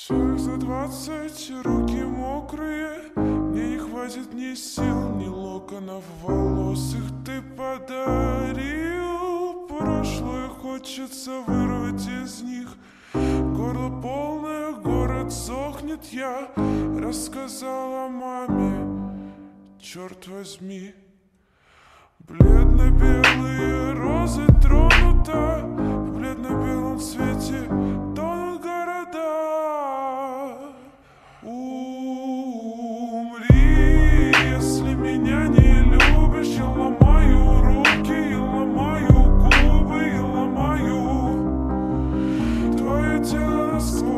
Шаг за 20, руки мокрые. Мне не хватит ни сил, ни локонов волос. Их ты подарил. Прошлое хочется вырвать из них. Горло полное, город сохнет. Я рассказала маме, черт возьми. Бледно-белые розы тронута, в бледно-белом свете тонут города. Умри, если меня не любишь. Я ломаю руки, я ломаю губы, я ломаю твое тело насквозь.